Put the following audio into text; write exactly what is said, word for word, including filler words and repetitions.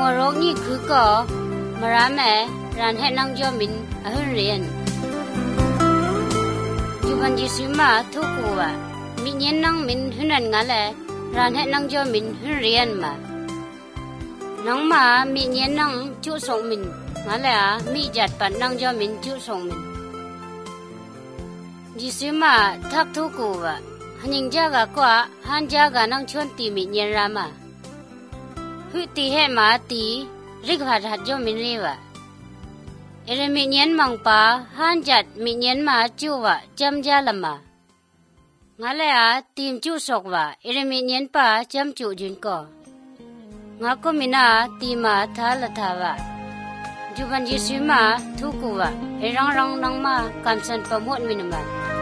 วโรนี่คือก็มารามแม่รันให้นังจอมินอหึเรียนจุบันยิสุมาทุกหัวมีเย็นนังมินหึนันงาแลรันให้นังจอมินหึเรียนมานังมามีเย็นนังจุส่งมินงาแลมีจัดปันนังจอมินจุส่งมินยิสุมาทักทุกหัวหันยิงจาก็กว่าหันจาก็นังชวนตีมีเย็นรามาฮึตีให้มาตีริกผัดหัดจอมินเรียวเอเรมิเนียนมังปาฮันจัดมิเนียนมาจูวะจำจาลมางาเลยอาทีมจูสกวะเอเรมิเนียนปาจำจูจุนก็งาก็มินาทีมาทาละทาวะจุบันยิสุมาทุกวะเอรังรังนังมาคำสันประมวลมินมา